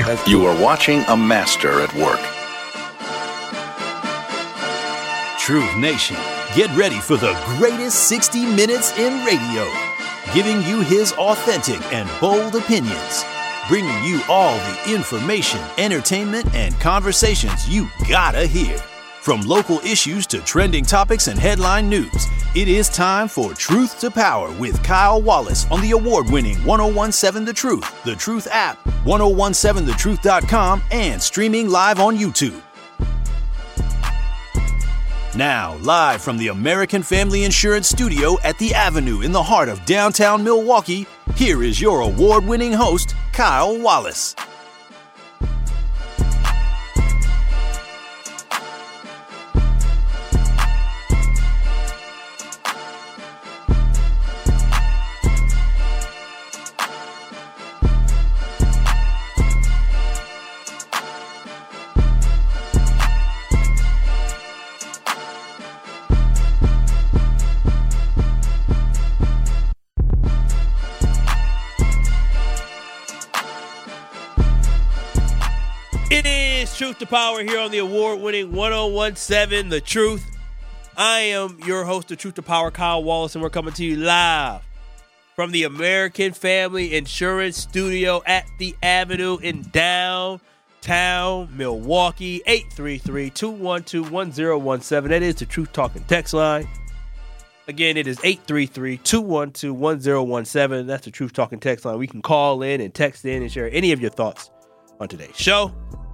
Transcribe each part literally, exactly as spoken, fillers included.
That's You are watching a master at work. Truth Nation, get ready for the greatest sixty minutes in radio, giving you his authentic and bold opinions, bringing you all the information, entertainment, and conversations you gotta hear. From local issues to trending topics and headline news, it is time for Truth to Power with Kyle Wallace on the award-winning ten seventeen The Truth, The Truth app, ten seventeen the truth dot com, and streaming live on YouTube. Now, live from the American Family Insurance Studio at The Avenue in the heart of downtown Milwaukee, here is your award-winning host, Kyle Wallace. Truth to Power here on the award-winning ten seventeen The Truth. I am your host, the Truth to Power, Kyle Wallace, and we're coming to you live from the American Family Insurance Studio at The Avenue in downtown Milwaukee. Eight three three, two one two, one zero one seven. That is the Truth Talking text line. Again, it is eight three three, two one two, one zero one seven. That's the Truth Talking text line. We can call in and text in and share any of your thoughts on today's show.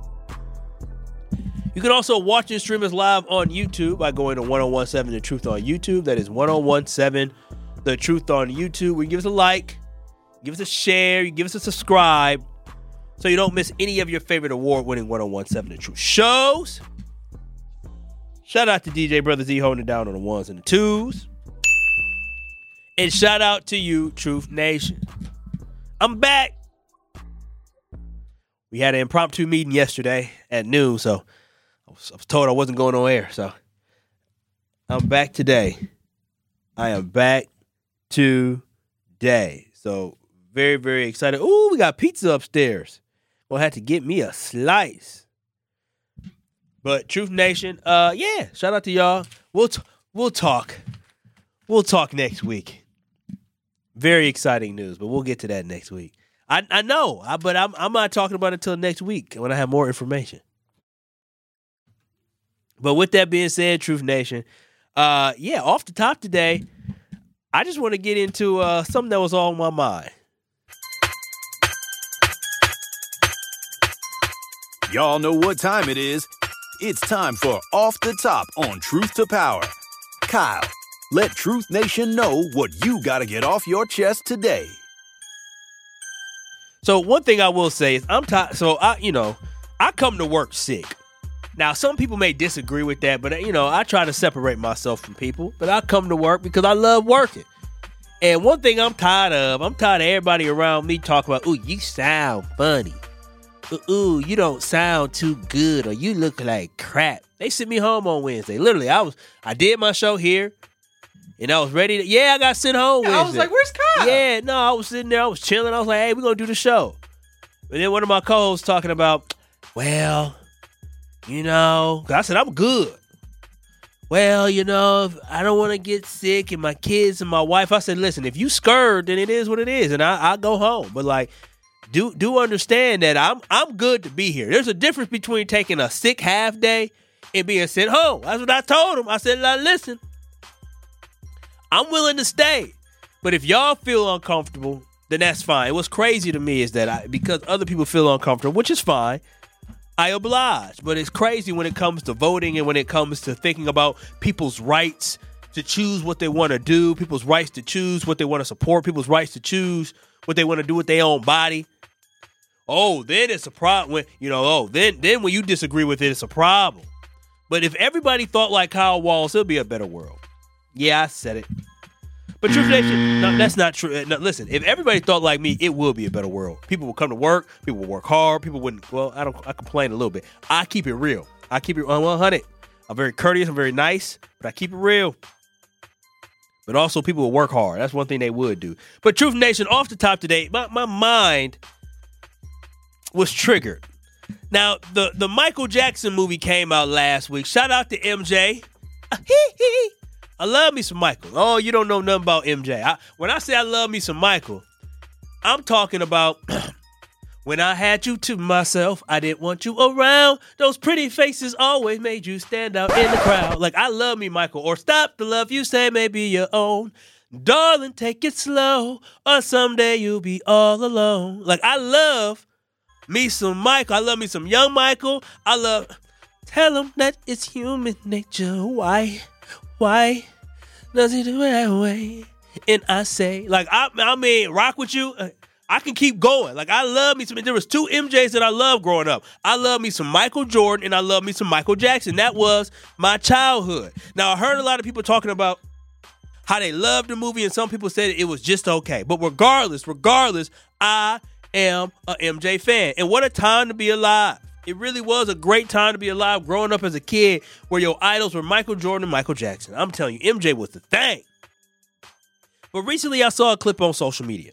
You can also watch and stream us live on YouTube by going to ten seventeen The Truth on YouTube. That is ten seventeen The Truth on YouTube. Where you give us a like, give us a share, you give us a subscribe, so you don't miss any of your favorite award-winning ten seventeen The Truth shows. Shout out to D J Brother Z holding it down on the ones and the twos. And shout out to you, Truth Nation. I'm back. We had an impromptu meeting yesterday at noon, so I was, I was told I wasn't going on air, so I'm back today. I am back today. So very, very excited. Ooh, we got pizza upstairs. We'll have to get me a slice. But Truth Nation, uh, yeah, shout out to y'all. We'll t- we'll talk. We'll talk next week. Very exciting news, but we'll get to that next week. I I know, I, but I'm I'm not talking about it until next week when I have more information. But with that being said, Truth Nation, uh, yeah, off the top today, I just want to get into uh, something that was on my mind. Y'all know what time it is. It's time for Off the Top on Truth to Power. Kyle, let Truth Nation know what you got to get off your chest today. So one thing I will say is I'm tired. So I, you know, I come to work sick. Now, some people may disagree with that, but, you know, I try to separate myself from people. But I come to work because I love working. And one thing I'm tired of, I'm tired of everybody around me talking about, ooh, you sound funny. Ooh, ooh, you don't sound too good, or you look like crap. They sent me home on Wednesday. Literally, I was, I did my show here, and I was ready to, yeah, I got sent home yeah, Wednesday. I was like, where's Kyle? Yeah, no, I was sitting there, I was chilling. I was like, hey, we're going to do the show. And then one of my co-hosts talking about, well, you know, I said, I'm good. Well, you know, if I don't want to get sick and my kids and my wife. I said, listen, if you scared, then it is what it is. And I, I'll go home. But like, do do understand that I'm I'm good to be here. There's a difference between taking a sick half day and being sent home. That's what I told him. I said, listen, I'm willing to stay. But if y'all feel uncomfortable, then that's fine. What's crazy to me is that I, because other people feel uncomfortable, which is fine, I oblige. But it's crazy when it comes to voting and when it comes to thinking about people's rights to choose what they want to do, people's rights to choose what they want to support, people's rights to choose what they want to do with their own body. Oh, then it's a problem. When, you know, oh, then then when you disagree with it, it's a problem. But if everybody thought like Kyle Wallace, it'll be a better world. Yeah, I said it. But Truth Nation, no, that's not true. No, listen, if everybody thought like me, it will be a better world. People will come to work. People will work hard. People wouldn't, well, I don't. I complain a little bit. I keep it real. I keep it one hundred. I'm very courteous. I'm very nice, but I keep it real. But also, people will work hard. That's one thing they would do. But Truth Nation, off the top today, my, my mind was triggered. Now, the, the Michael Jackson movie came out last week. Shout out to M J. I love me some Michael. Oh, you don't know nothing about M J. I, when I say I love me some Michael, I'm talking about when I had you to myself, I didn't want you around. Those pretty faces always made you stand out in the crowd. Like, I love me Michael. Or stop the love you say may be your own. Darling, take it slow, or someday you'll be all alone. Like, I love me some Michael. I love me some young Michael. I love, tell him that it's human nature. Why, why does he do it that way? And I say, like, I, I mean, rock with you. I can keep going. Like, I love me some, there was two M Js that I loved growing up. I love me some Michael Jordan, and I love me some Michael Jackson. That was my childhood. Now, I heard a lot of people talking about how they loved the movie, and some people said it was just okay. But regardless, regardless, I am a M J fan. And what a time to be alive. It really was a great time to be alive growing up as a kid where your idols were Michael Jordan and Michael Jackson. I'm telling you, M J was the thing. But recently I saw a clip on social media.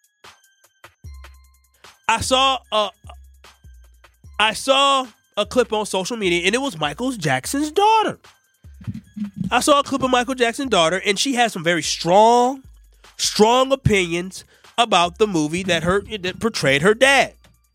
I saw a, I saw a clip on social media, and it was Michael Jackson's daughter. I saw a clip of Michael Jackson's daughter, and she has some very strong, strong opinions about the movie that her that portrayed her dad.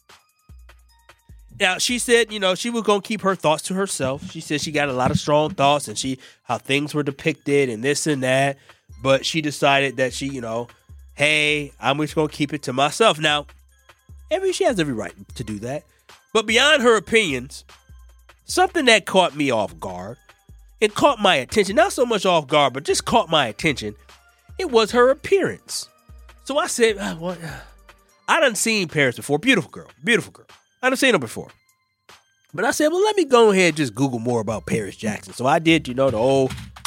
Now, she said, you know, she was going to keep her thoughts to herself. She said she got a lot of strong thoughts and she how things were depicted and this and that. But she decided that she, you know, hey, I'm just going to keep it to myself. Now, every she has every right to do that. But beyond her opinions, something that caught me off guard, it caught my attention, not so much off guard, but just caught my attention. It was her appearance. So I said, oh, well, I done seen Paris before. Beautiful girl. Beautiful girl. I done seen her before. But I said, well, let me go ahead and just Google more about Paris Jackson. So I did, you know, the old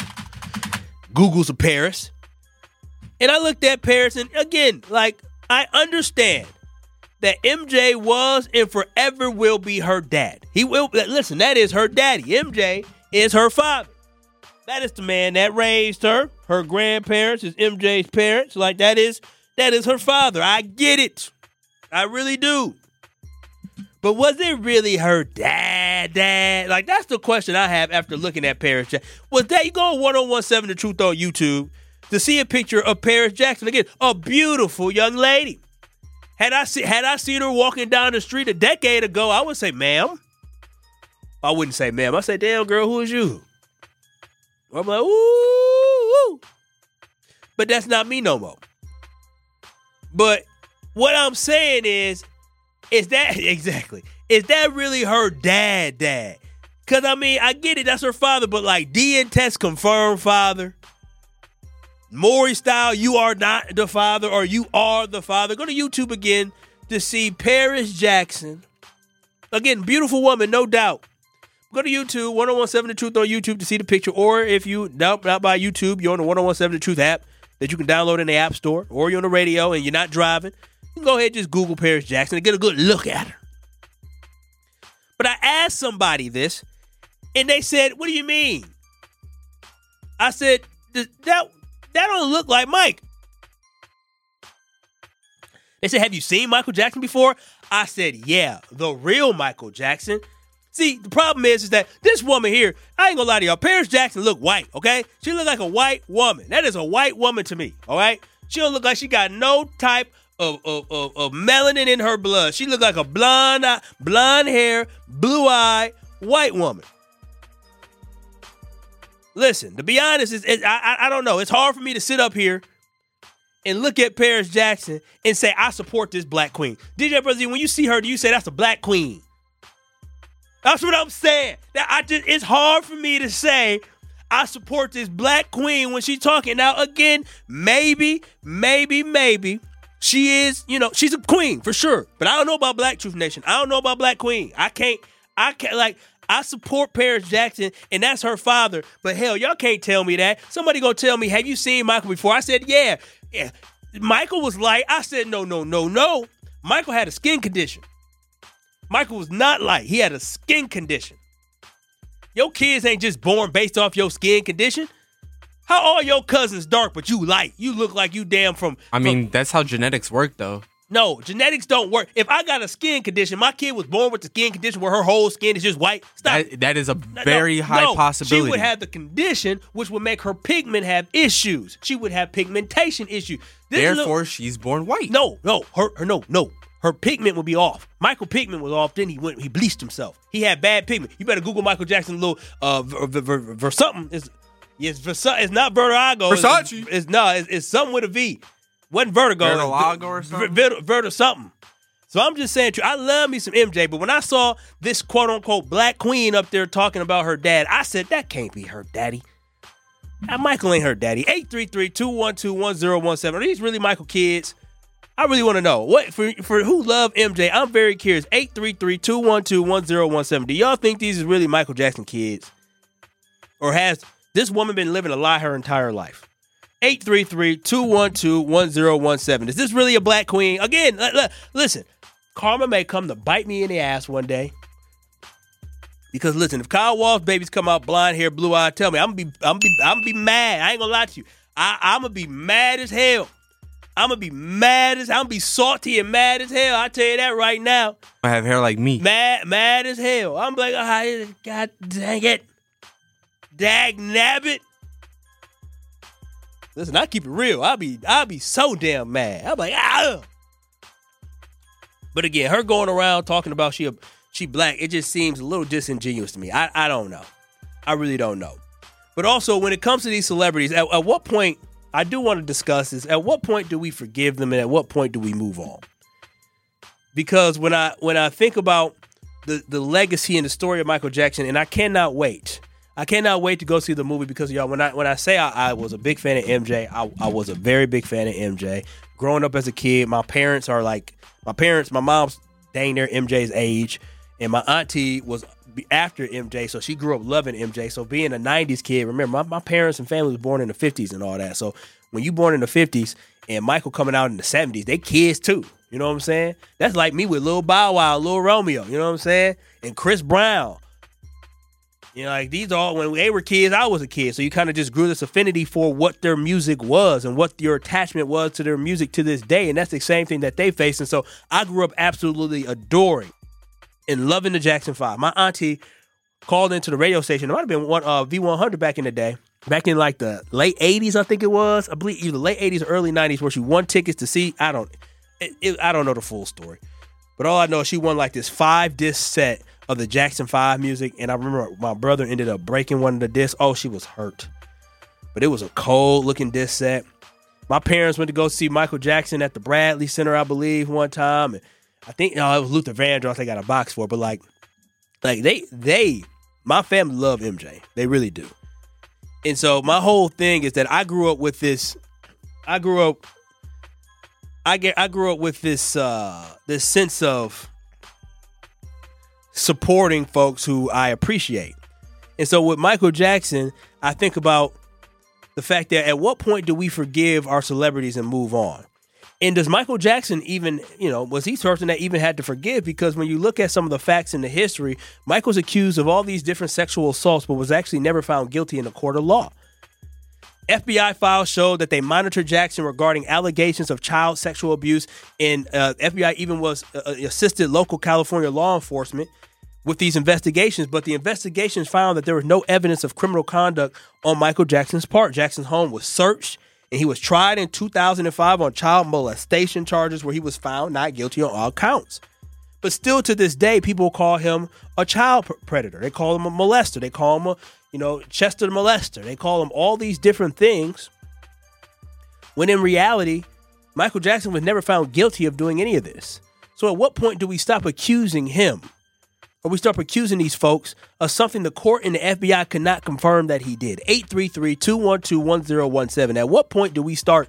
Googles of Paris. And I looked at Paris, and again, like, I understand that M J was and forever will be her dad. He will, listen, that is her daddy. M J is her father. That is the man that raised her. Her grandparents is M J's parents. Like, that is that is her father. I get it. I really do. But was it really her dad, dad? Like, that's the question I have after looking at Paris Jackson. Was that, you go on ten seventeen The Truth on YouTube to see a picture of Paris Jackson. Again, a beautiful young lady. Had I, see, had I seen her walking down the street a decade ago, I would say, ma'am. I wouldn't say, ma'am. I'd say, damn, girl, who is you? I'm like, ooh, ooh. But that's not me no more. But what I'm saying is, is that, exactly, is that really her dad, dad? Because, I mean, I get it, that's her father, but like D N test confirmed father. Maury style, you are not the father, or you are the father. Go to YouTube again to see Paris Jackson. Again, beautiful woman, no doubt. Go to YouTube, ten seventeen The Truth on YouTube to see the picture. Or if you, no, not by YouTube, you're on the ten seventeen The Truth app that you can download in the App Store, or you're on the radio and you're not driving, you can go ahead and just Google Paris Jackson and get a good look at her. But I asked somebody this, and they said, what do you mean? I said, that, that don't look like Mike. They said, have you seen Michael Jackson before? I said, yeah, the real Michael Jackson. See, the problem is, is that this woman here, I ain't gonna lie to y'all, Paris Jackson look white, okay? She look like a white woman. That is a white woman to me, all right? She don't look like she got no type of, of, of, of melanin in her blood. She look like a blonde, blonde hair, blue-eyed white woman. Listen, to be honest, it's, it, I, I don't know. It's hard for me to sit up here and look at Paris Jackson and say, I support this black queen. D J Brother Z, when you see her, do you say that's a black queen? That's what I'm saying. That I just, it's hard for me to say I support this black queen when she's talking. Now, again, maybe, maybe, maybe she is, you know, she's a queen for sure. But I don't know about Black Truth Nation. I don't know about Black Queen. I can't, I can't, like, I support Paris Jackson, and that's her father. But hell, y'all can't tell me that. Somebody go tell me, have you seen Michael before? I said, yeah. Yeah. Michael was light. I said, no, no, no, no. Michael had a skin condition. Michael was not light. He had a skin condition. Your kids ain't just born based off your skin condition. How are your cousins dark, but you light? You look like you damn from... I mean, from, that's how genetics work, though. No, genetics don't work. If I got a skin condition, my kid was born with the skin condition where her whole skin is just white. Stop. That, that is a very no, high no. possibility. She would have the condition which would make her pigment have issues. She would have pigmentation issues. This Therefore, little, she's born white. No, no, her, her, no, no. Her pigment would be off. Michael pigment was off. Then he went. He bleached himself. He had bad pigment. You better Google Michael Jackson little uh ver, ver, ver, ver something. It's yes, Vers- it's not Vertigo. Versace. It's, it's no. It's, it's something with a V. Wasn't Vertigo. Vertilago or something. Ver, ver, ver, ver something. So I'm just saying, I love me some M J, but when I saw this quote unquote black queen up there talking about her dad, I said that can't be her daddy. Now, Michael ain't her daddy. eight three three, two one two, one zero one seven. Are these really Michael kids? I really want to know. What for for who love M J, I'm very curious. eight three three, two one two, one zero one seven. Do y'all think these is really Michael Jackson kids? Or has this woman been living a lie her entire life? eight three three, two one two, one zero one seven. Is this really a black queen? Again, l- l- listen. Karma may come to bite me in the ass one day. Because listen, if Kyle Wall's babies come out blonde hair, blue eyed, tell me, I'm gonna be I'm gonna be I'm gonna be mad. I ain't gonna lie to you. I, I'm gonna be mad as hell. I'm going to be mad as, I'm going to be salty and mad as hell. I tell you that right now. I have hair like me. Mad, mad as hell. I'm like, oh, God dang it. Dag nabbit. Listen, I keep it real. I'll be, I'll be so damn mad. I'm like, ah. But again, her going around talking about she, she black, it just seems a little disingenuous to me. I, I don't know. I really don't know. But also, when it comes to these celebrities, at, at what point, I do want to discuss this. At what point do we forgive them, and at what point do we move on? Because when I when I think about the, the legacy and the story of Michael Jackson, and I cannot wait. I cannot wait to go see the movie because, y'all, when I when I say I, I was a big fan of M J, I, I was a very big fan of M J. Growing up as a kid, my parents are like, my parents, my mom's dang near M J's age, and my auntie was after M J, so she grew up loving M J. So being a nineties kid, remember, my, my parents and family was born in the fifties and all that. So when you born in the fifties and Michael coming out in the seventies, they kids too. You know what I'm saying? That's like me with Lil Bow Wow, Lil Romeo. You know what I'm saying? And Chris Brown. You know, like these all, when they were kids, I was a kid. So you kind of just grew this affinity for what their music was and what your attachment was to their music to this day. And that's the same thing that they face. And so I grew up absolutely adoring and loving the Jackson five. My auntie called into the radio station. It might have been one uh, V one hundred back in the day. Back in like the late eighties, I think it was. I believe either late eighties or early nineties, where she won tickets to see. I don't, it, it, I don't know the full story, but all I know is she won like this five disc set of the Jackson five music. And I remember my brother ended up breaking one of the discs. Oh, she was hurt, but it was a cold looking disc set. My parents went to go see Michael Jackson at the Bradley Center, I believe, one time. And I think you know, it was Luther Vandross they got a box for, but like, like they, they, my family love M J. They really do. And so my whole thing is that I grew up with this, I grew up, I get, I grew up with this, uh, this sense of supporting folks who I appreciate. And so with Michael Jackson, I think about the fact that at what point do we forgive our celebrities and move on? And does Michael Jackson even, you know, was he person that even had to forgive? Because when you look at some of the facts in the history, Michael's accused of all these different sexual assaults, but was actually never found guilty in a court of law. F B I files showed that they monitored Jackson regarding allegations of child sexual abuse, and uh, F B I even was uh, assisted local California law enforcement with these investigations, but the investigations found that there was no evidence of criminal conduct on Michael Jackson's part. Jackson's home was searched, and he was tried in two thousand five on child molestation charges where he was found not guilty on all counts. But still to this day, people call him a child predator. They call him a molester. They call him a, you know, Chester the molester. They call him all these different things. When in reality, Michael Jackson was never found guilty of doing any of this. So at what point do we stop accusing him? Or we start accusing these folks of something the court and the F B I could not confirm that he did? eight three three, two one two, one zero one seven. At what point do we start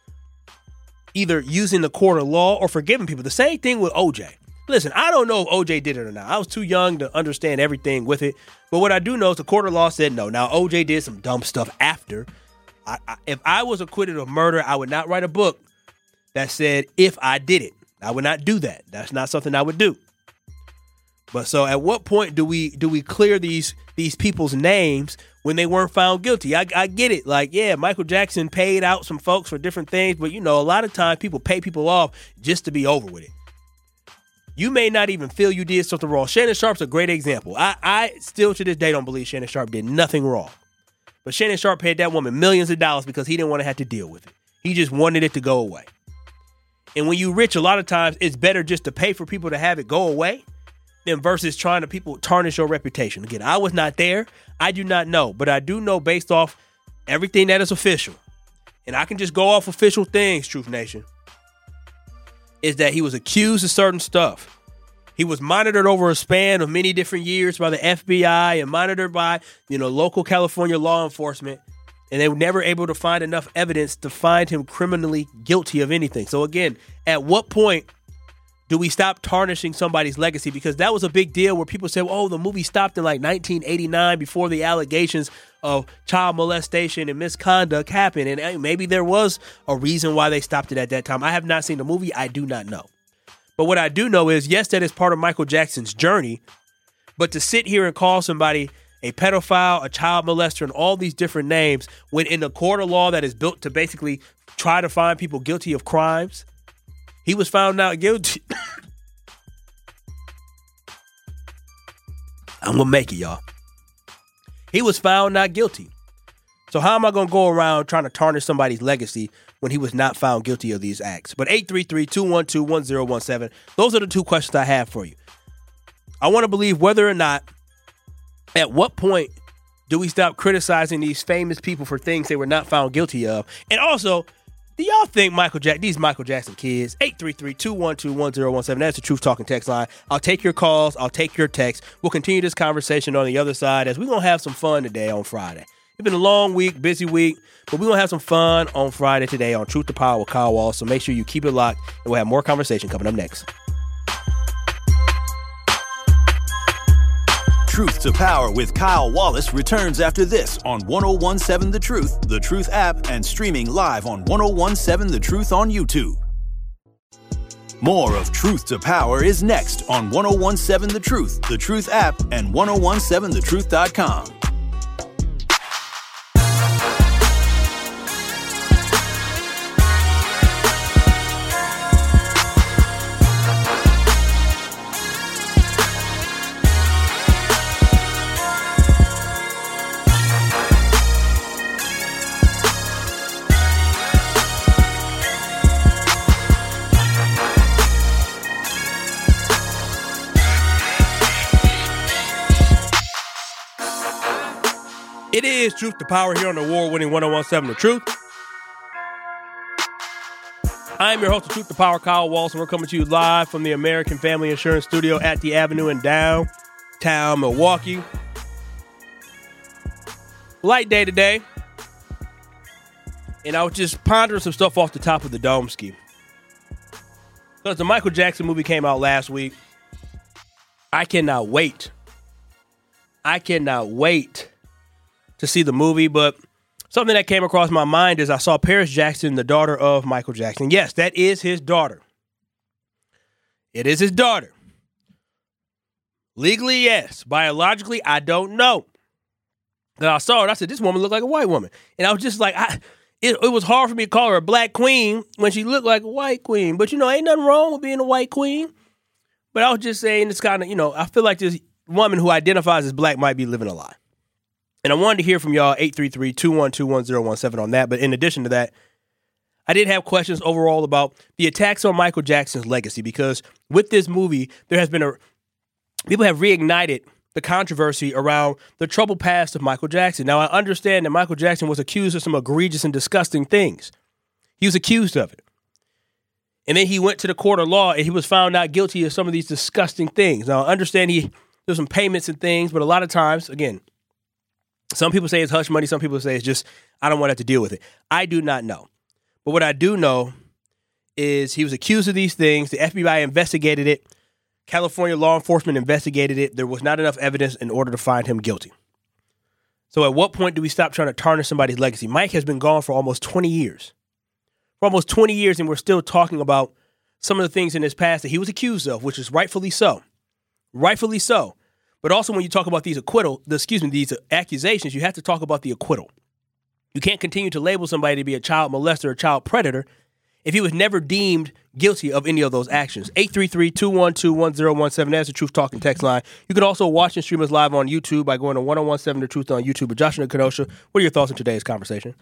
either using the court of law or forgiving people? The same thing with O J. Listen, I don't know if O J did it or not. I was too young to understand everything with it. But what I do know is the court of law said no. Now, O J did some dumb stuff after. I, I, if I was acquitted of murder, I would not write a book that said if I did it. I would not do that. That's not something I would do. But so at what point do we do we clear these these people's names when they weren't found guilty? I, I get it. Like, yeah, Michael Jackson paid out some folks for different things, but, you know, a lot of times people pay people off just to be over with it. You may not even feel you did something wrong. Shannon Sharp's a great example. I, I still to this day don't believe Shannon Sharp did nothing wrong. But Shannon Sharp paid that woman millions of dollars because he didn't want to have to deal with it. He just wanted it to go away. And when you rich, a lot of times it's better just to pay for people to have it go away than versus trying to people tarnish your reputation. Again, I was not there. I do not know. But I do know based off everything that is official, and I can just go off official things, Truth Nation, is that he was accused of certain stuff. He was monitored over a span of many different years by the F B I and monitored by, you know, local California law enforcement. And they were never able to find enough evidence to find him criminally guilty of anything. So again, at what point do we stop tarnishing somebody's legacy? Because that was a big deal where people said, oh, the movie stopped in like nineteen eighty-nine before the allegations of child molestation and misconduct happened. And hey, maybe there was a reason why they stopped it at that time. I have not seen the movie. I do not know. But what I do know is, yes, that is part of Michael Jackson's journey. But to sit here and call somebody a pedophile, a child molester, and all these different names, when in a court of law that is built to basically try to find people guilty of crimes, he was found not guilty. I'm going to make it, y'all. He was found not guilty. So how am I going to go around trying to tarnish somebody's legacy when he was not found guilty of these acts? But eight three three, two one two, one zero one seven, those are the two questions I have for you. I want to believe whether or not, at what point do we stop criticizing these famous people for things they were not found guilty of? And also, do y'all think Michael Jack these Michael Jackson kids, eight three three, two one two, one zero one seven, that's the Truth Talking text line. I'll take your calls. I'll take your texts. We'll continue this conversation on the other side as we're going to have some fun today on Friday. It's been a long week, busy week, but we're going to have some fun on Friday today on Truth to Power with Kyle Wallace. So make sure you keep it locked, and we'll have more conversation coming up next. Truth to Power with Kyle Wallace returns after this on ten seventeen The Truth, The Truth app, and streaming live on ten seventeen The Truth on YouTube. More of Truth to Power is next on ten seventeen The Truth, The Truth app, and ten seventeen the truth dot com. It is Truth to Power here on the award-winning ten seventeen The Truth. I'm your host of Truth to Power, Kyle Wallace, and we're coming to you live from the American Family Insurance Studio at the Avenue in downtown Milwaukee. Light day today, and I was just pondering some stuff off the top of the dome ski. Because the Michael Jackson movie came out last week. I cannot wait. I cannot wait to see the movie, but something that came across my mind is I saw Paris Jackson, the daughter of Michael Jackson. Yes, that is his daughter. It is his daughter. Legally, yes. Biologically, I don't know. And I saw it. I said, this woman looked like a white woman. And I was just like, I, it, it was hard for me to call her a black queen when she looked like a white queen. But, you know, ain't nothing wrong with being a white queen. But I was just saying, it's kind of, you know, I feel like this woman who identifies as black might be living a lie. And I wanted to hear from y'all, eight three three, two one two, one zero one seven on that. But in addition to that, I did have questions overall about the attacks on Michael Jackson's legacy, because with this movie, there has been a, people have reignited the controversy around the troubled past of Michael Jackson. Now, I understand that Michael Jackson was accused of some egregious and disgusting things. He was accused of it. And then he went to the court of law and he was found not guilty of some of these disgusting things. Now, I understand he there's some payments and things, but a lot of times, again, some people say it's hush money. Some people say it's just, I don't want to have to deal with it. I do not know. But what I do know is he was accused of these things. The F B I investigated it. California law enforcement investigated it. There was not enough evidence in order to find him guilty. So at what point do we stop trying to tarnish somebody's legacy? Mike has been gone for almost twenty years. For almost twenty years, and we're still talking about some of the things in his past that he was accused of, which is rightfully so. rightfully so. But also when you talk about these acquittal, the, excuse me, these accusations, you have to talk about the acquittal. You can't continue to label somebody to be a child molester or child predator if he was never deemed guilty of any of those actions. eight three three, two one two, one zero one seven. That's the Truth Talking text line. You can also watch and stream us live on YouTube by going to one oh one seven The Truth on YouTube with Joshua Kenosha. What are your thoughts on today's conversation?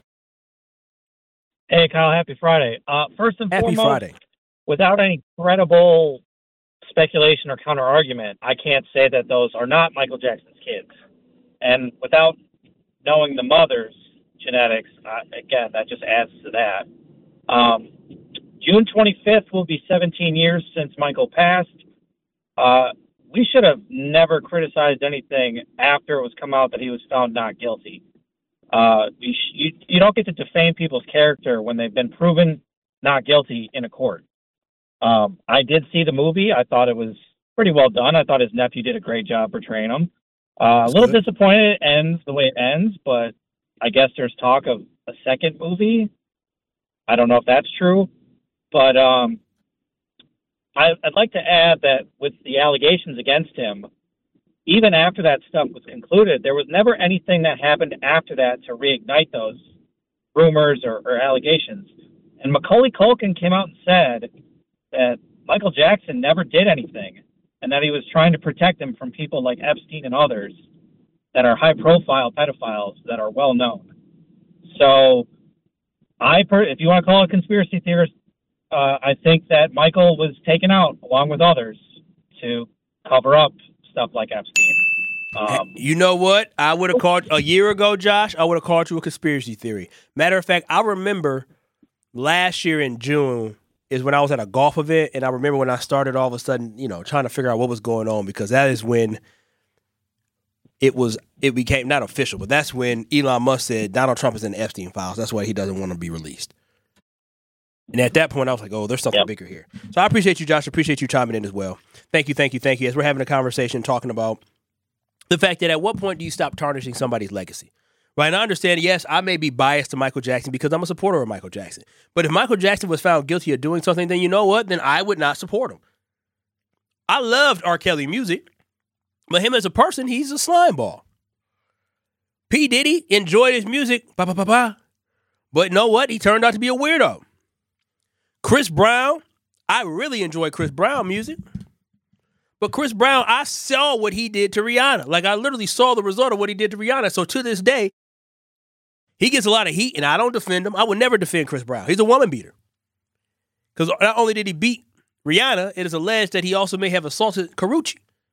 Hey, Kyle, happy Friday. Uh, first and Happy foremost, Friday. without any credible speculation or counter-argument, I can't say that those are not Michael Jackson's kids. And without knowing the mother's genetics, uh, again, that just adds to that. Um, June twenty-fifth will be seventeen years since Michael passed. Uh, we should have never criticized anything after it was come out that he was found not guilty. Uh, you, sh- you, you don't get to defame people's character when they've been proven not guilty in a court. Um, I did see the movie. I thought it was pretty well done. I thought his nephew did a great job portraying him. Uh, a little good. disappointed it ends the way it ends, but I guess there's talk of a second movie. I don't know if that's true, but um, I, I'd like to add that with the allegations against him, even after that stuff was concluded, there was never anything that happened after that to reignite those rumors or, or allegations. And Macaulay Culkin came out and said that Michael Jackson never did anything and that he was trying to protect him from people like Epstein and others that are high-profile pedophiles that are well-known. So I, per- if you want to call it a conspiracy theorist, uh, I think that Michael was taken out along with others to cover up stuff like Epstein. Um, You know what? I would have called a year ago, Josh. I would have called you a conspiracy theory. Matter of fact, I remember last year in June is when I was at a golf event, and I remember when I started all of a sudden, you know, trying to figure out what was going on, because that is when it was it became not official, but that's when Elon Musk said Donald Trump is in the Epstein files. That's why he doesn't want to be released. And at that point, I was like, oh, there's something Yep. bigger here. So I appreciate you, Josh. I appreciate you chiming in as well. Thank you, thank you, thank you. As we're having a conversation talking about the fact that at what point do you stop tarnishing somebody's legacy? Right, and I understand, yes, I may be biased to Michael Jackson because I'm a supporter of Michael Jackson. But if Michael Jackson was found guilty of doing something, then you know what? Then I would not support him. I loved R. Kelly music, but him as a person, he's a slime ball. P. Diddy enjoyed his music, bah, bah, bah, bah. But you know what? He turned out to be a weirdo. Chris Brown, I really enjoy Chris Brown music. But Chris Brown, I saw what he did to Rihanna. Like, I literally saw the result of what he did to Rihanna. So to this day, he gets a lot of heat, and I don't defend him. I would never defend Chris Brown. He's a woman beater. Because not only did he beat Rihanna, it is alleged that he also may have assaulted Karrueche.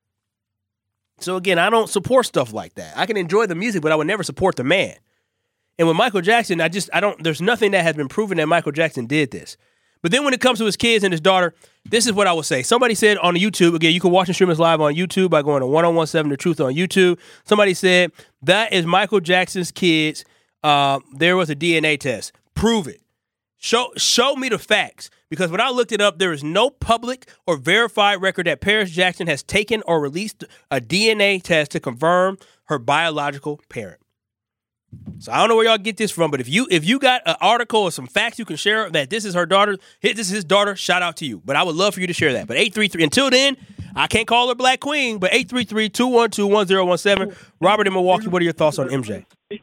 So again, I don't support stuff like that. I can enjoy the music, but I would never support the man. And with Michael Jackson, I just, I don't, there's nothing that has been proven that Michael Jackson did this. But then when it comes to his kids and his daughter, this is what I would say. Somebody said on the YouTube, again, you can watch and stream us live on YouTube by going to one oh one seven The Truth on YouTube. Somebody said, that is Michael Jackson's kids. Uh, there was a D N A test. Prove it. Show show me the facts. Because when I looked it up, there is no public or verified record that Paris Jackson has taken or released a D N A test to confirm her biological parent. So I don't know where y'all get this from, but if you if you got an article or some facts you can share that this is her daughter, this is his daughter, shout out to you. But I would love for you to share that. But eight three three, until then, I can't call her Black Queen, but eight three three, two one two, one zero one seven. Robert in Milwaukee, what are your thoughts on M J?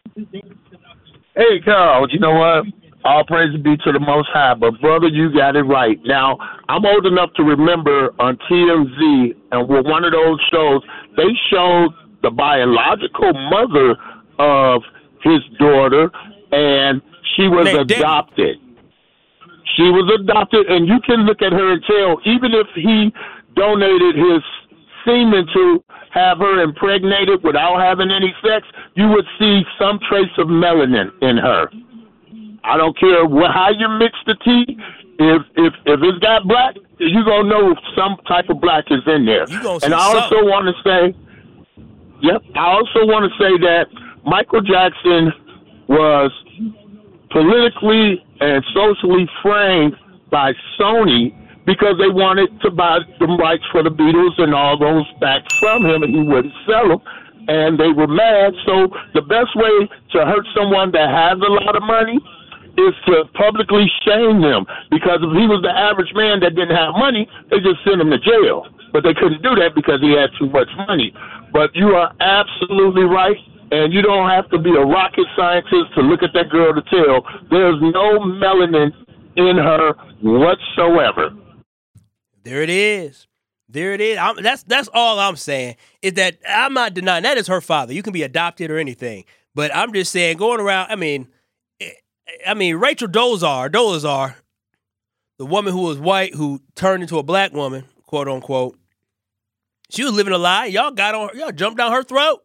Hey, Carl, you know what? All praise be to the Most High, but brother, you got it right. Now, I'm old enough to remember on T M Z, and with one of those shows, they showed the biological mother of his daughter, and she was Hey, adopted. She was adopted, and you can look at her and tell, even if he donated his semen to have her impregnated without having any sex, you would see some trace of melanin in her. I don't care what, how you mix the tea. If if if it's got black, you gonna know some type of black is in there. You gonna see and I also something. want to say, yep. I also want to say that Michael Jackson was politically and socially framed by Sony because they wanted to buy the rights for the Beatles and all those back from him, and he wouldn't sell them. And they were mad. So the best way to hurt someone that has a lot of money is to publicly shame them, because if he was the average man that didn't have money, they just sent him to jail. But they couldn't do that because he had too much money. But you are absolutely right, and you don't have to be a rocket scientist to look at that girl to tell there's no melanin in her whatsoever. There it is. There it is. I'm, that's that's all I'm saying is that I'm not denying that is her father. You can be adopted or anything, but I'm just saying going around. I mean. I mean, Rachel Dolezal, Dolezal, the woman who was white who turned into a black woman, quote unquote, she was living a lie. Y'all got on, y'all jumped down her throat.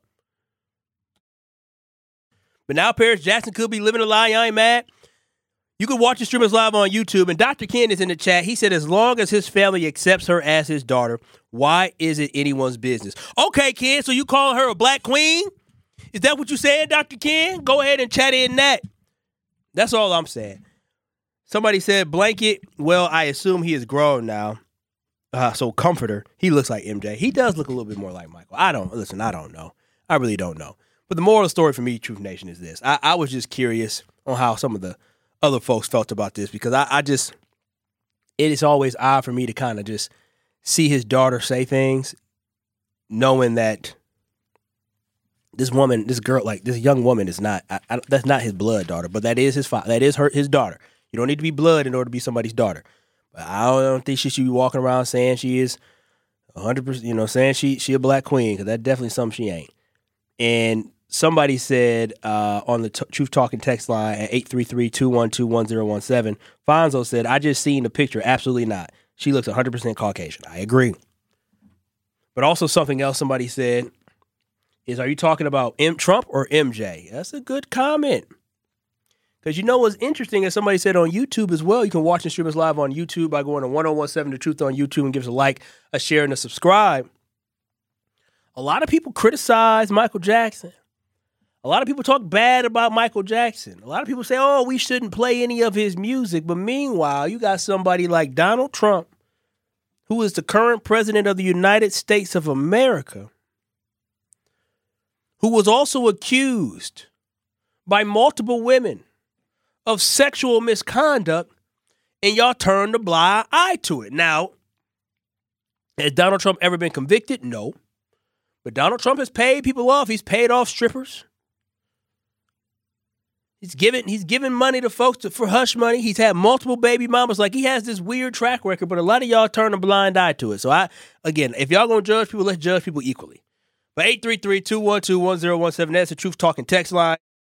But now Paris Jackson could be living a lie. Y'all ain't mad. You can watch the streamers live on YouTube. And Doctor Ken is in the chat. He said, as long as his family accepts her as his daughter, why is it anyone's business? Okay, Ken, so you calling her a black queen? Is that what you said, Doctor Ken? Go ahead and chat in that. That's all I'm saying. Somebody said blanket. Well, I assume he is grown now. Uh, so comforter. He looks like M J. He does look a little bit more like Michael. I don't, listen, I don't know. I really don't know. But the moral of the story for me, Truth Nation, is this. I, I was just curious on how some of the other folks felt about this, because I, I just, it is always odd for me to kind of just see his daughter say things knowing that this woman, this girl, like this young woman is not, I, I, that's not his blood daughter, but that is his father. That is her, his daughter. You don't need to be blood in order to be somebody's daughter. But I don't, I don't think she should be walking around saying she is one hundred percent, you know, saying she she a black queen, because that's definitely something she ain't. And somebody said uh, on the t- Truth Talking text line at eight three three, two one two, one zero one seven, Fonzo said, I just seen the picture. Absolutely not. She looks one hundred percent Caucasian. I agree. But also something else somebody said is, are you talking about M- Trump or M J? That's a good comment. Because you know what's interesting, as somebody said on YouTube as well, you can watch and stream us live on YouTube by going to one oh one seven The Truth on YouTube and give us a like, a share, and a subscribe. A lot of people criticize Michael Jackson. A lot of people talk bad about Michael Jackson. A lot of people say, oh, we shouldn't play any of his music. But meanwhile, you got somebody like Donald Trump, who is the current president of the United States of America, who was also accused by multiple women of sexual misconduct, and y'all turned a blind eye to it. Now, has Donald Trump ever been convicted? No. But Donald Trump has paid people off. He's paid off strippers. He's given he's given money to folks to, for hush money. He's had multiple baby mamas. Like, he has this weird track record, but a lot of y'all turn a blind eye to it. So, I again, if y'all going to judge people, let's judge people equally. But eight three three, two one two, one zero one seven, that's the Truth Talking text line.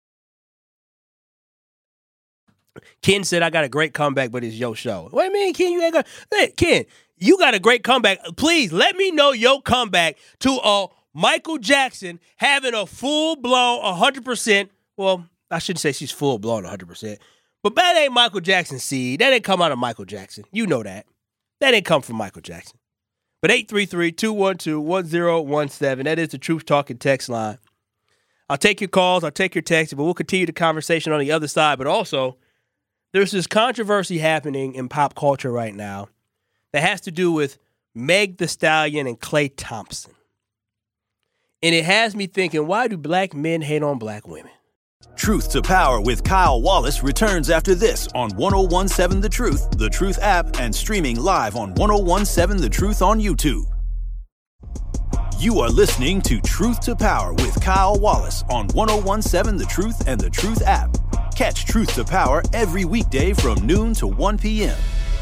Ken said, I got a great comeback, but it's your show. Wait a minute, Ken, you ain't got... Hey, Ken, you got a great comeback. Please, let me know your comeback to uh, Michael Jackson having a full-blown one hundred percent... Well, I shouldn't say she's full-blown one hundred percent. But that ain't Michael Jackson's seed. That ain't come out of Michael Jackson. You know that. That ain't come from Michael Jackson. But eight three three, two one two, one zero one seven, that is the Truth Talking text line. I'll take your calls. I'll take your texts, but we'll continue the conversation on the other side. But also, there's this controversy happening in pop culture right now that has to do with Meg Thee Stallion and Klay Thompson. And it has me thinking, why do black men hate on black women? Truth to Power with Kyle Wallace returns after this on ten seventeen The Truth, The Truth app, and streaming live on ten seventeen The Truth on YouTube. You are listening to Truth to Power with Kyle Wallace on ten seventeen The Truth and The Truth app. Catch Truth to Power every weekday from noon to one p.m.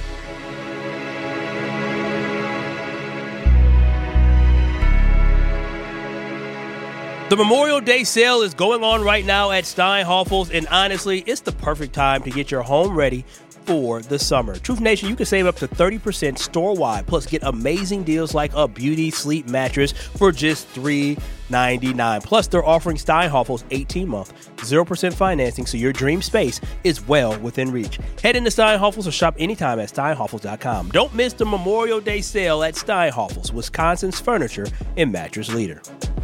The Memorial Day sale is going on right now at Steinhafels, and honestly, it's the perfect time to get your home ready for the summer. Truth Nation, you can save up to thirty percent store-wide, plus get amazing deals like a Beauty Sleep mattress for just three ninety-nine. Plus, they're offering Steinhafels eighteen-month, zero percent financing, so your dream space is well within reach. Head into Steinhafels or shop anytime at steinhafels dot com. Don't miss the Memorial Day sale at Steinhafels, Wisconsin's furniture and mattress leader.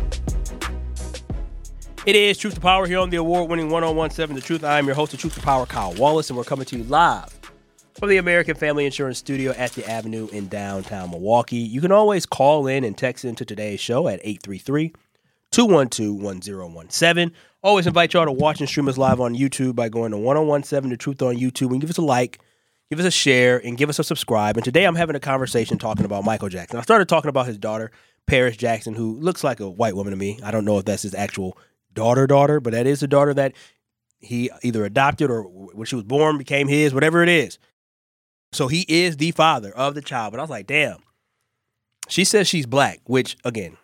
It is Truth to Power here on the award-winning ten seventeen The Truth. I am your host of Truth to Power, Kyle Wallace, and we're coming to you live from the American Family Insurance Studio at the Avenue in downtown Milwaukee. You can always call in and text into today's show at eight three three, two one two, one zero one seven. Always invite y'all to watch and stream us live on YouTube by going to ten seventeen The Truth on YouTube and give us a like, give us a share, and give us a subscribe. And today I'm having a conversation talking about Michael Jackson. I started talking about his daughter, Paris Jackson, who looks like a white woman to me. I don't know if that's his actual daughter daughter, but that is the daughter that he either adopted or when she was born became his, whatever it is. So he is the father of the child. But I was like, damn. She says she's black, which, again,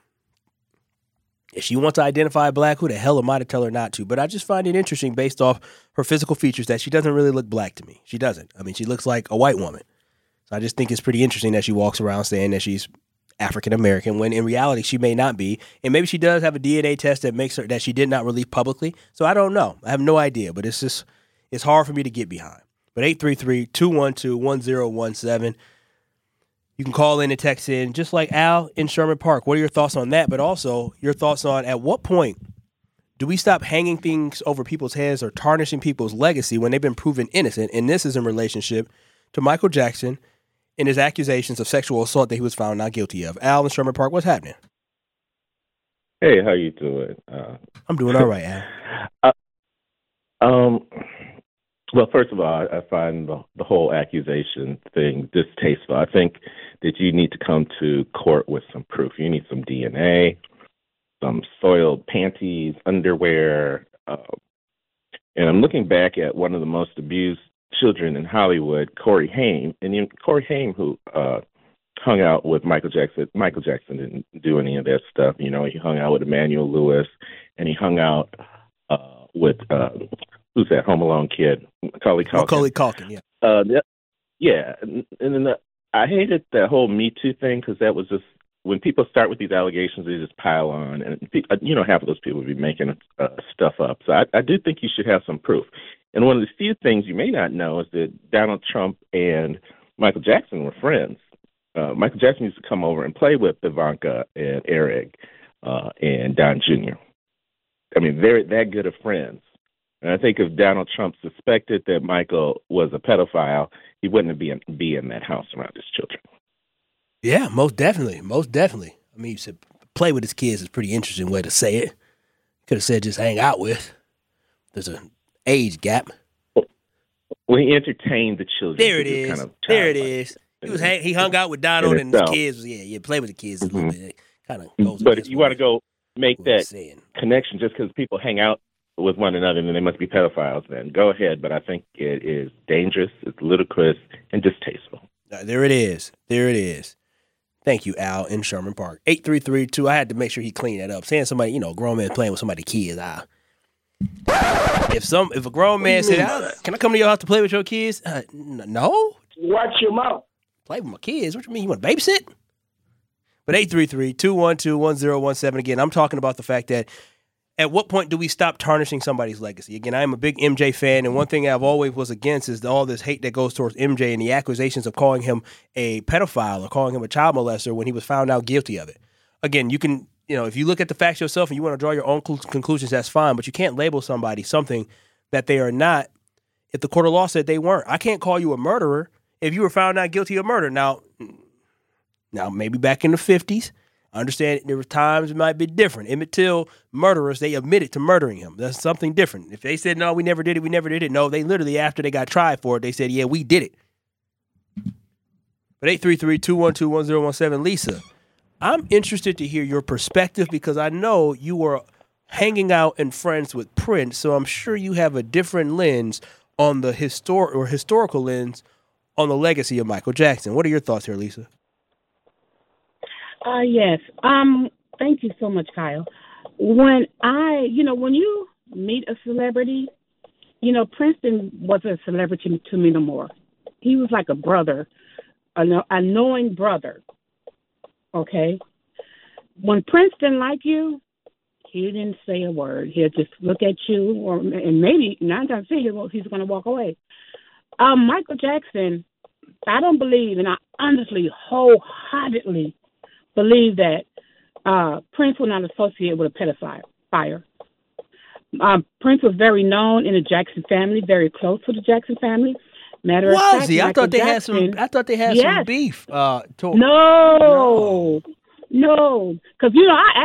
if she wants to identify black, who the hell am I to tell her not to? But I just find it interesting based off her physical features that she doesn't really look black to me. She doesn't. I mean, she looks like a white woman. So I just think it's pretty interesting that she walks around saying that she's African-American when in reality she may not be. And maybe she does have a D N A test that makes her that she did not release publicly. So I don't know. I have no idea. But it's just, it's hard for me to get behind. But eight three three, two one two, one zero one seven. You can call in and text in, just like Al in Sherman Park. What are your thoughts on that? But also your thoughts on at what point do we stop hanging things over people's heads or tarnishing people's legacy when they've been proven innocent? And this is in relationship to Michael Jackson and his accusations of sexual assault that he was found not guilty of. Al in Sherman Park, what's happening? Hey, how you doing? Uh, I'm doing all right, Al. uh, um. Well, first of all, I, I find the, the whole accusation thing distasteful. I think that you need to come to court with some proof. You need some D N A, some soiled panties, underwear. Uh, and I'm looking back at one of the most abused children in Hollywood, Corey Haim. And you know, Corey Haim, who uh, hung out with Michael Jackson. Michael Jackson didn't do any of that stuff. You know, he hung out with Emmanuel Lewis, and he hung out uh, with... Uh, Who's that Home Alone kid? Macaulay Culkin. Macaulay Culkin, yeah. Uh, yeah, and, and then the, I hated that whole Me Too thing because that was just, when people start with these allegations, they just pile on. And, you know, half of those people would be making uh, stuff up. So I, I do think you should have some proof. And one of the few things you may not know is that Donald Trump and Michael Jackson were friends. Uh, Michael Jackson used to come over and play with Ivanka and Eric uh, and Don Junior I mean, they're that good of friends. And I think if Donald Trump suspected that Michael was a pedophile, he wouldn't be in, be in that house around his children. Yeah, most definitely. Most definitely. I mean, you said play with his kids is a pretty interesting way to say it. Could have said just hang out with. There's an age gap. Well, he entertained the children. There it is. Kind of there it is. He was hang, he hung out with Donald and his kids. Yeah, yeah, play with the kids a little mm-hmm. bit. It kind of goes. But if you want to go make that connection just because people hang out with one another, and then they must be pedophiles, then go ahead. But I think it is dangerous, it's ludicrous, and distasteful. Uh, there it is. There it is. Thank you, Al, in Sherman Park. eight three three two. I had to make sure he cleaned that up. Saying somebody, you know, grown man playing with somebody's kids. I, if some, if a grown man said, ah, can I come to your house to play with your kids? Uh, n- no. Watch your mouth. Play with my kids? What you mean? You want to babysit? But eight three three, two one two, one zero one seven. Again, I'm talking about the fact that at what point do we stop tarnishing somebody's legacy? Again, I am a big M J fan, and one thing I've always was against is all this hate that goes towards M J and the accusations of calling him a pedophile or calling him a child molester when he was found out guilty of it. Again, you can, you know, if you look at the facts yourself and you want to draw your own conclusions, that's fine, but you can't label somebody something that they are not if the court of law said they weren't. I can't call you a murderer if you were found out guilty of murder. Now, now maybe back in the fifties, I understand there were times it might be different. Emmett Till murderers, they admitted to murdering him. That's something different. If they said, no, we never did it, we never did it. No, they literally, after they got tried for it, they said, yeah, we did it. But eight three three, two one two, one zero one seven, Lisa, I'm interested to hear your perspective because I know you were hanging out and friends with Prince, so I'm sure you have a different lens on the histor- or historical lens on the legacy of Michael Jackson. What are your thoughts here, Lisa? Uh, yes. Um, thank you so much, Kyle. When I, you know, when you meet a celebrity, you know, Princeton wasn't a celebrity to me no more. He was like a brother, a, a knowing brother. Okay. When Prince didn't like you, he didn't say a word. He'll just look at you, or and maybe nine times ten, he's going to walk away. Um, Michael Jackson, I don't believe, and I honestly, wholeheartedly believe that uh, Prince will not associate with a pedophile. Fire. Um, Prince was very known in the Jackson family, very close to the Jackson family. Matter of was fact, he? I Michael thought they Jackson, had some. I thought they had yes. some beef. Uh, to- no, no, because you know I asked.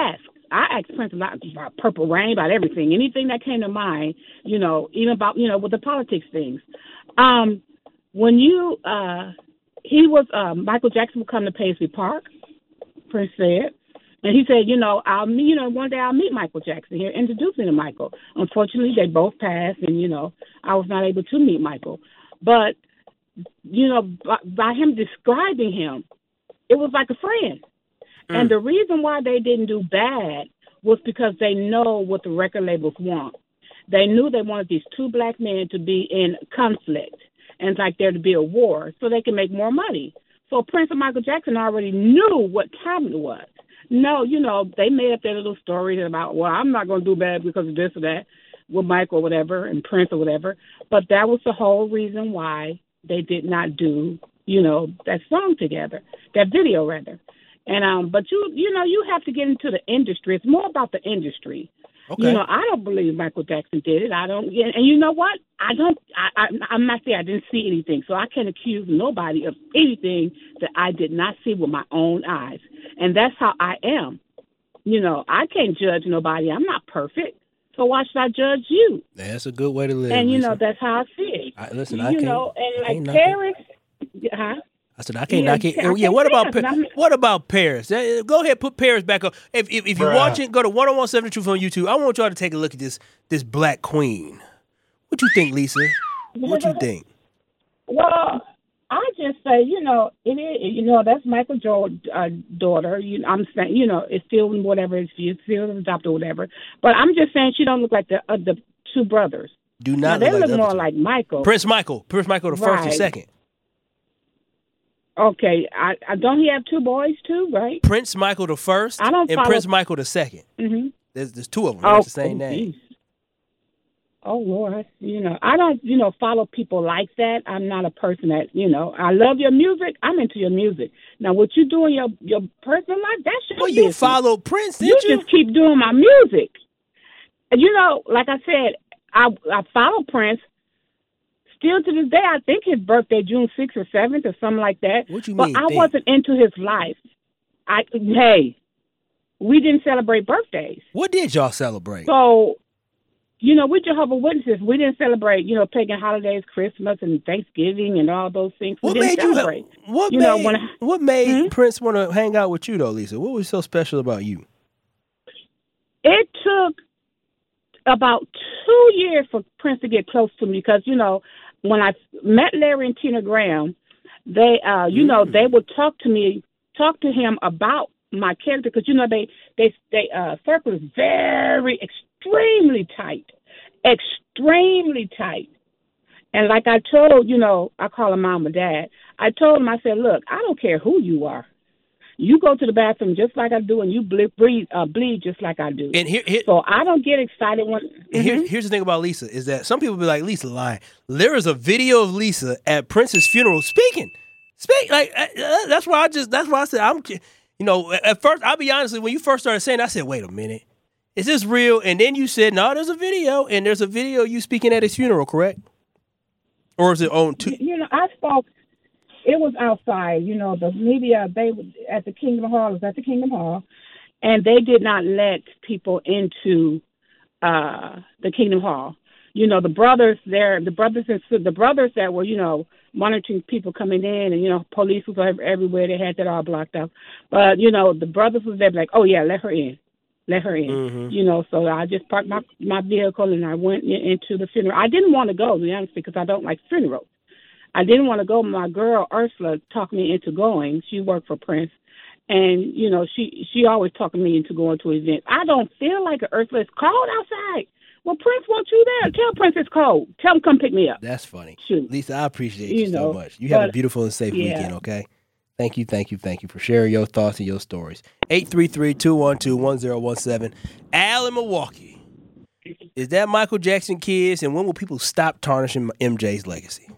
I asked Prince a lot about Purple Rain, about everything, anything that came to mind, you know, even about, you know, with the politics things. Um, when you, uh, he was, uh, Michael Jackson would come to Paisley Park, Prince said. And he said, you know, I'll, you know, one day I'll meet Michael Jackson here, introduce me to Michael. Unfortunately, they both passed, and, you know, I was not able to meet Michael. But, you know, by, by him describing him, it was like a friend. Mm. And the reason why they didn't do bad was because they know what the record labels want. They knew they wanted these two black men to be in conflict and like there to be a war so they can make more money. So Prince and Michael Jackson already knew what time it was. No, you know, they made up their little stories about, well, I'm not going to do bad because of this or that with Mike or whatever and Prince or whatever. But that was the whole reason why they did not do, you know, that song together, that video rather. And um, but you, you know, you have to get into the industry. It's more about the industry. Okay. You know, I don't believe Michael Jackson did it. I don't, and you know what? I don't. I, I, I'm not saying I didn't see anything, so I can't accuse nobody of anything that I did not see with my own eyes. And that's how I am. You know, I can't judge nobody. I'm not perfect, so why should I judge you? That's a good way to live. And you Lisa. know, that's how I see it. I, listen, you I can't. You know, and like Paris, huh? I said I can't. Yeah, I can't. I yeah. What about pa- what about Paris? Uh, Go ahead, put Paris back up. If if, if you're Bruh. watching, go to one oh one seven Truth on YouTube. I want y'all to take a look at this this black queen. What you think, Lisa? What you think? Well, I just say, you know, it is. You know, that's Michael Jordan's uh, daughter. You, I'm saying, you know, it's still whatever. It's still adopted or whatever. But I'm just saying she don't look like the uh, the two brothers. Do not. Now, look they like look the more like Michael. Prince Michael. Prince Michael the right. first and second. Okay, I, I don't he have two boys too, right? Prince Michael the first I don't and follow... Prince Michael the second. Mm-hmm. There's there's two of them. Oh, It's the same oh, name. Geez. Oh Lord, you know I don't you know follow people like that. I'm not a person that you know. I love your music. I'm into your music. Now, what you do in your your personal life, that's your well, business. you follow Prince, didn't you? You just keep doing my music. And you know, like I said, I I follow Prince. Still to this day, I think his birthday June sixth or seventh or something like that. What you but mean? But I think? wasn't into his life. I hey, we didn't celebrate birthdays. What did y'all celebrate? So, you know, we Jehovah's Witnesses. We didn't celebrate, you know, pagan holidays, Christmas and Thanksgiving and all those things. We what didn't made celebrate. you? What you made? know, when I, what made hmm? Prince want to hang out with you though, Lisa? What was so special about you? It took about two years for Prince to get close to me because, you know, when I met Larry and Tina Graham, they, uh, you mm. know, they would talk to me, talk to him about my character because, you know, they, they, they, uh, circle is very, extremely tight, extremely tight. And like I told, you know, I call him mom and dad. I told him, I said, look, I don't care who you are. You go to the bathroom just like I do, and you bleed, breathe, uh, bleed just like I do. And here, here, so I don't get excited when. Mm-hmm. Here, here's the thing about Lisa is that some people be like, Lisa lying. There is a video of Lisa at Prince's funeral speaking, speak like uh, that's why I just that's why I said I'm. You know, at first I'll be honest. When you first started saying, I said, wait a minute, is this real? And then you said, no, there's a video, and there's a video of you speaking at his funeral, correct? Or is it on? Two- you know, I spoke. It was outside, you know, the media, they at the Kingdom Hall, it was at the Kingdom Hall, and they did not let people into uh, the Kingdom Hall. You know, the brothers there, the brothers and the brothers that were, you know, monitoring people coming in, and, you know, police was everywhere. They had that all blocked up. But, you know, the brothers was there like, oh, yeah, let her in. Let her in. Mm-hmm. You know, so I just parked my, my vehicle, and I went in, into the funeral. I didn't want to go, to be honest, because I don't like funerals. I didn't want to go. My girl, Ursula, talked me into going. She worked for Prince. And, you know, she, she always talked me into going to events. I don't feel like it, Ursula. It's cold outside. Well, Prince wants you there. Tell Prince it's cold. Tell him come pick me up. That's funny. Shoot. Lisa, I appreciate you, you know, so much. You have but, a beautiful and safe yeah. weekend, okay? Thank you, thank you, thank you for sharing your thoughts and your stories. eight three three, two one two, one zero one seven. Al in Milwaukee. Is that Michael Jackson kids, and when will people stop tarnishing M J's legacy?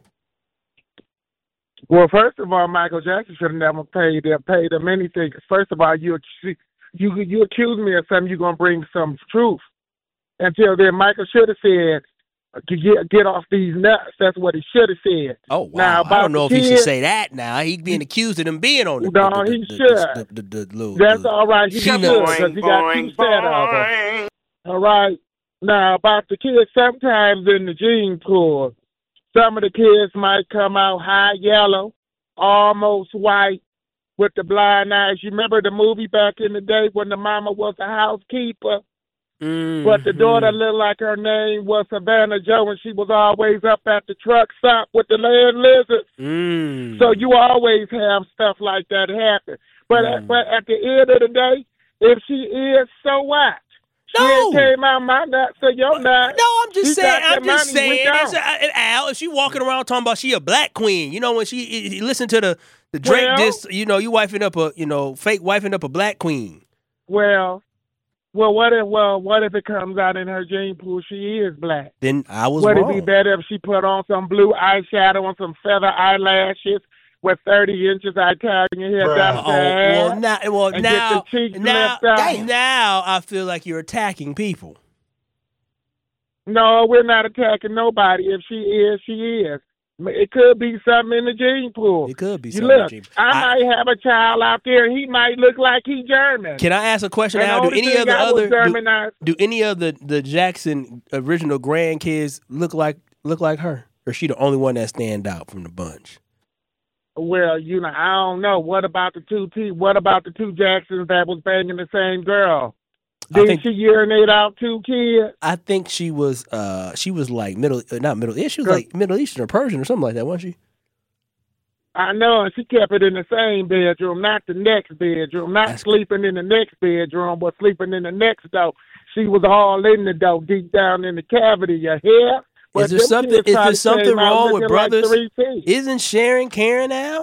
Well, first of all, Michael Jackson should have never paid them, paid them anything. First of all, you you you accuse me of something, you're going to bring some truth. Until then, Michael should have said, to get get off these nuts. That's what he should have said. Oh, wow. Now, I don't know if kid, he should say that now. He's being accused of them being on the No, the, the, he the, should. The, the, the, the, little, That's the, all right. He got peanuts. because he got two set of them. All right. Now, about the kids, sometimes in the gene pool, some of the kids might come out high yellow, almost white, with the blind eyes. You remember the movie back in the day when the mama was a housekeeper? Mm-hmm. But the daughter looked like her name was Savannah Joe, and she was always up at the truck stop with the land lizards. Mm. So you always have stuff like that happen. But, Mm. at, but at the end of the day, if she is, so what? She No. ain't came out my nuts, so your nuts. No, I'm just She saying. got I'm the just money, we saying. don't. It's a, Al, if she walking around talking about she a black queen, you know, when she you listen to the the Drake Well- diss, you know, you wifing up a you know fake wifing up a black queen. Well, well, what if well, what if it comes out in her gene pool she is black? Then I was Would wrong. it be better if she put on some blue eyeshadow and some feather eyelashes with thirty inches Italian hair down Oh, well, now, well, and now, get the cheeks now, lifted out? now, I feel like you're attacking people. No, we're not attacking nobody. If she is, she is. It could be something in the gene pool. It could be You something. look, in the gene- I, I- might have a child out there, and he might look like he German. Can I ask a question? And Al? the Do only any thing of the I was other do, Germanized- do any of the, the Jackson original grandkids look like look like her, or is she the only one that stand out from the bunch? Well, you know, I don't know. What about the two T? What about the two Jacksons that was banging the same girl? I Did think- she urinate out two kids? I think she was uh she was like middle uh, not middle yeah, she was like Middle Eastern or Persian or something like that, wasn't she? I know, and she kept it in the same bedroom, not the next bedroom, not That's- sleeping in the next bedroom, but sleeping in the next door. She was all in the door, deep down in the cavity. You hear? But Is there them something kids is probably there something came out wrong with looking like brothers? three T. Isn't Sharon Karen now?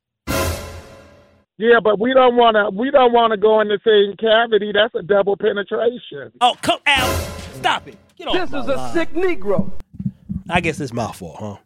Yeah, but we don't want to. We don't want to go in the same cavity. That's a double penetration. Oh, come out. Stop it. Get off This my is a line. sick Negro. I guess it's my fault, huh?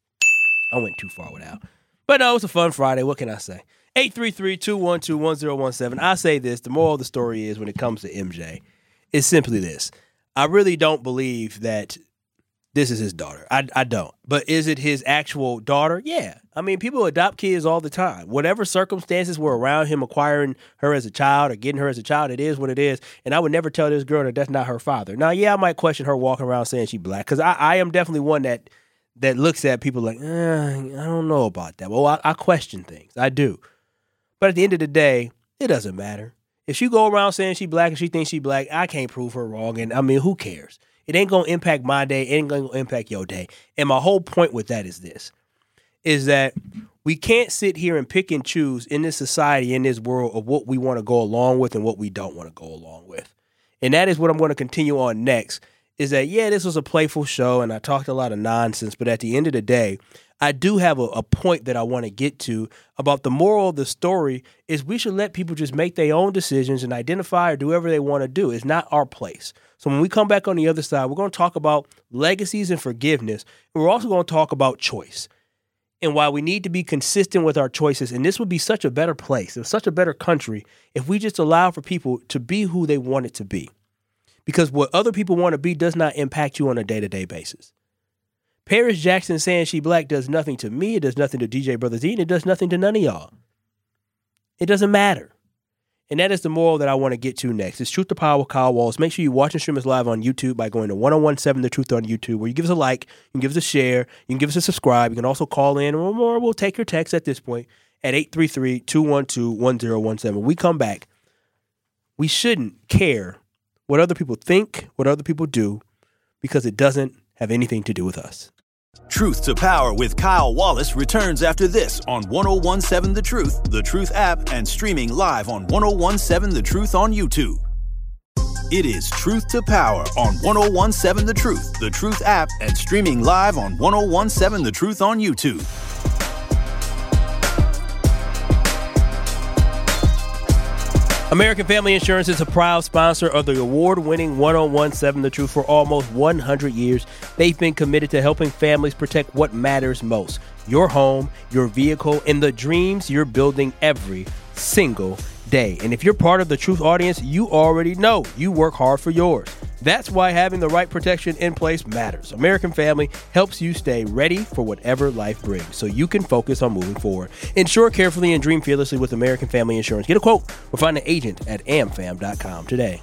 I went too far without. But no, it's a fun Friday. What can I say? eight three three, two one two, one zero one seven. I say this. The moral of the story is when it comes to M J, it's simply this. I really don't believe that this is his daughter. I, I don't. But is it his actual daughter? Yeah. I mean, people adopt kids all the time. Whatever circumstances were around him acquiring her as a child or getting her as a child, it is what it is. And I would never tell this girl that that's not her father. Now, yeah, I might question her walking around saying she's black because I, I am definitely one that that looks at people like, eh, I don't know about that. Well, I, I question things. I do. But at the end of the day, it doesn't matter. If she go around saying she black and she thinks she black, I can't prove her wrong. And I mean, who cares? It ain't going to impact my day. It ain't going to impact your day. And my whole point with that is this, is that we can't sit here and pick and choose in this society, in this world, of what we want to go along with and what we don't want to go along with. And that is what I'm going to continue on next, is that, yeah, this was a playful show and I talked a lot of nonsense, but at the end of the day, I do have a, a point that I want to get to about the moral of the story is we should let people just make their own decisions and identify or do whatever they want to do. It's not our place. So when we come back on the other side, we're going to talk about legacies and forgiveness. And we're also going to talk about choice and why we need to be consistent with our choices. And this would be such a better place, it was such a better country if we just allow for people to be who they want it to be. Because what other people want to be does not impact you on a day-to-day basis. Paris Jackson saying she black does nothing to me. It does nothing to D J Brother Z. And it does nothing to none of y'all. It doesn't matter. And that is the moral that I want to get to next. It's Truth to Power with Kyle Wallace. Make sure you watch and stream us live on YouTube by going to ten seventeen The Truth on YouTube, where you give us a like, you can give us a share, you can give us a subscribe. You can also call in, or more, we'll take your text at this point at eight three three, two one two, one zero one seven. When we come back, we shouldn't care what other people think, what other people do, because it doesn't have anything to do with us. Truth to Power with Kyle Wallace returns after this on ten seventeen The Truth, The Truth app, and streaming live on ten seventeen The Truth on YouTube. It is Truth to Power on ten seventeen The Truth, The Truth app, and streaming live on ten seventeen The Truth on YouTube. American Family Insurance is a proud sponsor of the award-winning ten seventeen The Truth for almost one hundred years. They've been committed to helping families protect what matters most: your home, your vehicle, and the dreams you're building every single day. And if you're part of the Truth audience, you already know you work hard for yours. That's why having the right protection in place matters. American Family helps you stay ready for whatever life brings so you can focus on moving forward. Insure carefully and dream fearlessly with American Family Insurance. Get a quote or find an agent at am fam dot com today.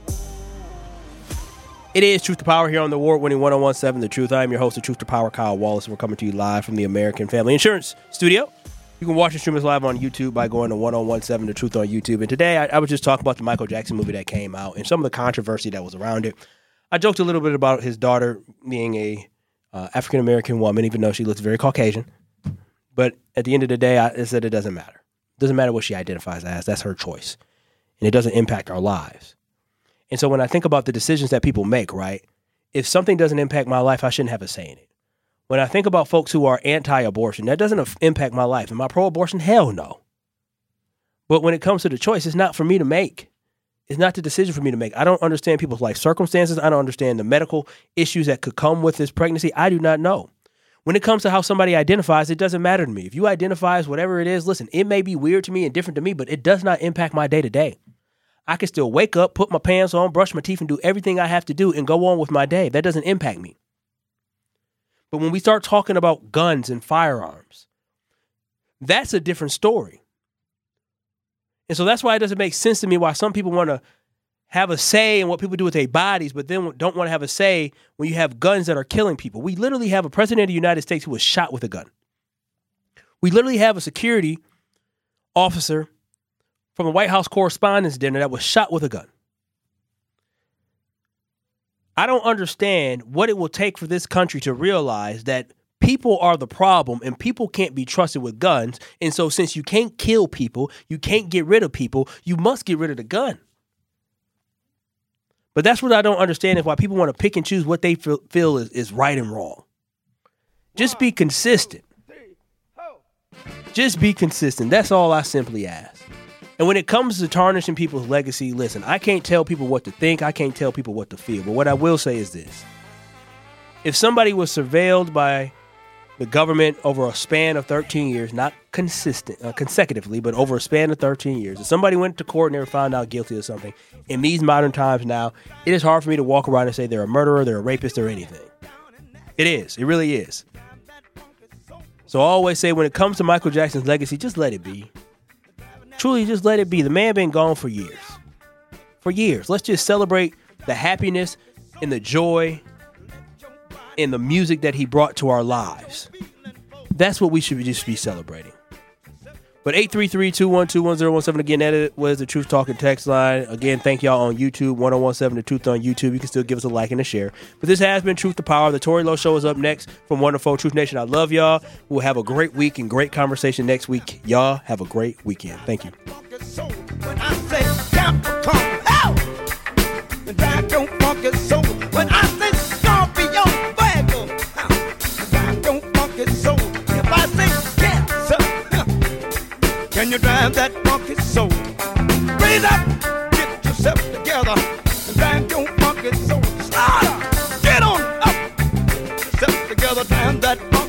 It is Truth to Power here on the award-winning one oh one point seven The Truth. I am your host of Truth to Power, Kyle Wallace. We're coming to you live from the American Family Insurance Studio. You can watch and stream us live on YouTube by going to one oh one point seven The Truth on YouTube. And today, I, I was just talking about the Michael Jackson movie that came out and some of the controversy that was around it. I joked a little bit about his daughter being a uh, African-American woman, even though she looks very Caucasian. But at the end of the day, I, I said it doesn't matter. It doesn't matter what she identifies as. That's her choice. And it doesn't impact our lives. And so when I think about the decisions that people make, right, if something doesn't impact my life, I shouldn't have a say in it. When I think about folks who are anti-abortion, that doesn't af- impact my life. Am I pro-abortion? Hell no. But when it comes to the choice, it's not for me to make. It's not the decision for me to make. I don't understand people's life circumstances. I don't understand the medical issues that could come with this pregnancy. I do not know. When it comes to how somebody identifies, it doesn't matter to me. If you identify as whatever it is, listen, it may be weird to me and different to me, but it does not impact my day-to-day. I can still wake up, put my pants on, brush my teeth, and do everything I have to do and go on with my day. That doesn't impact me. But when we start talking about guns and firearms, that's a different story. And so that's why it doesn't make sense to me why some people want to have a say in what people do with their bodies, but then don't want to have a say when you have guns that are killing people. We literally have a president of the United States who was shot with a gun. We literally have a security officer from a White House Correspondents' Dinner that was shot with a gun. I don't understand what it will take for this country to realize that people are the problem and people can't be trusted with guns. And so since you can't kill people, you can't get rid of people, you must get rid of the gun. But that's what I don't understand is why people want to pick and choose what they feel, feel is, is right and wrong. Just be consistent. Just be consistent. That's all I simply ask. And when it comes to tarnishing people's legacy, listen, I can't tell people what to think. I can't tell people what to feel. But what I will say is this. If somebody was surveilled by the government over a span of thirteen years, not consistent, uh, consecutively, but over a span of thirteen years, if somebody went to court and they were found out guilty of something, in these modern times now, it is hard for me to walk around and say they're a murderer, they're a rapist, or anything. It is. It really is. So I always say when it comes to Michael Jackson's legacy, just let it be. Truly, just let it be. The man been gone for years. For years. Let's just celebrate the happiness and the joy and the music that he brought to our lives. That's what we should just be celebrating. But eight three three, two one two, one zero one seven, again, that was the Truth Talking text line. Again, thank y'all on YouTube, one oh one seven The Truth on YouTube. You can still give us a like and a share. But this has been Truth to Power. The Tory Lowe Show is up next from Wonderful Truth Nation. I love y'all. We'll have a great week and great conversation next week. Y'all have a great weekend. Thank you. When I say Capricorn, ow! The drive don't funk it so. When I say Scorpio, Virgo, the drive don't funk it so. If I say Cancer, can you drive that funky soul? Raise up, get yourself together, and drive your funky soul. Slaughter, get on up, get yourself together, drive that funky